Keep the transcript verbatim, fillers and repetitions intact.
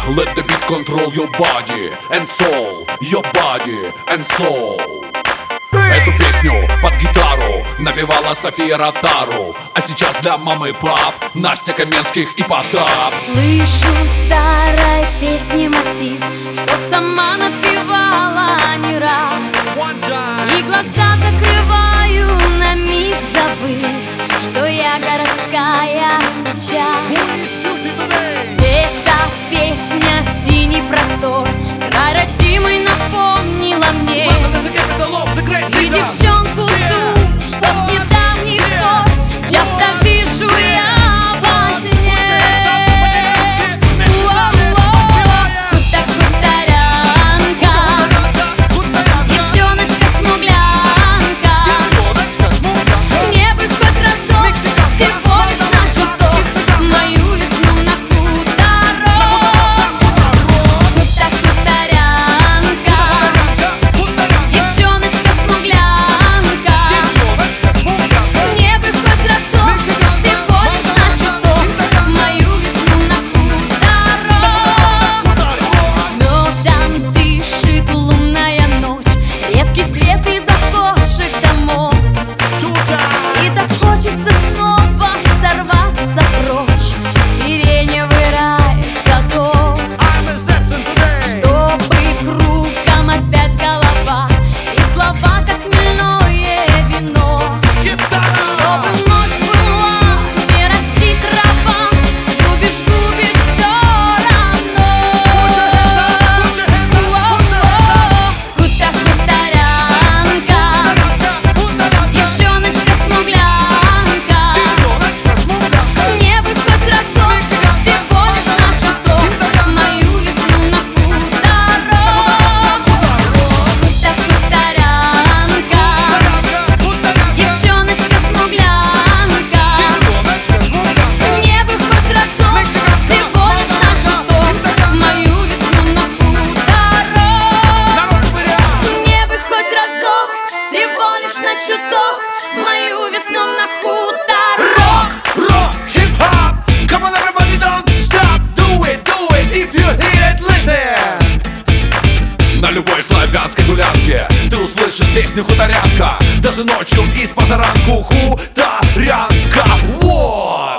Let the beat control your body and soul, your body and soul. Эту песню под гитару напевала София Ротару, а сейчас для мамы и пап Настя Каменских и Потап. Слышу старой песни мотив, что сама напевала не раз. И глаза закрываю на миг, забыв, что я городская сейчас. Эта песня синий простор, край родимый напомнила мне и девчонку ту, что с недавних пор часто вижу я во сне. Хута-хуторянка, девчоночка-смуглянка, мне бы хоть разок, всего лишь на чуток, мою весну на хуторок. Хута-хуторянка, девчоночка-смуглянка, мне бы хоть разок, всего лишь на чуток, мою весну на хуторок. Медом дышит лунная ночь, редкий свет из окошек домов, и так хочется снова сорваться прочь, сиреневый рай садов, чтобы кругом опять голова и слова, как хмельное вино, чтобы ночь была, не расти трава, губишь, губишь все равно. Хута-хуторянка, девчоночка-смуглянка, мне бы хоть разок, всего лишь на чуток, мою весну на хуторок. Хута-хуторянка, девчоночка-смуглянка, мне бы хоть разок, всего лишь на чуток, мою весну на хуторок. Мне бы хоть разок, всего лишь на чуток, мою весну на хуторок. Rock, hip-hop, come on everybody, don't stop. Do it, do it, if you hear it, listen. На любой славянской гулянке ты услышишь песню хуторянка, даже ночью и с позаранку. Хуторянка, вот.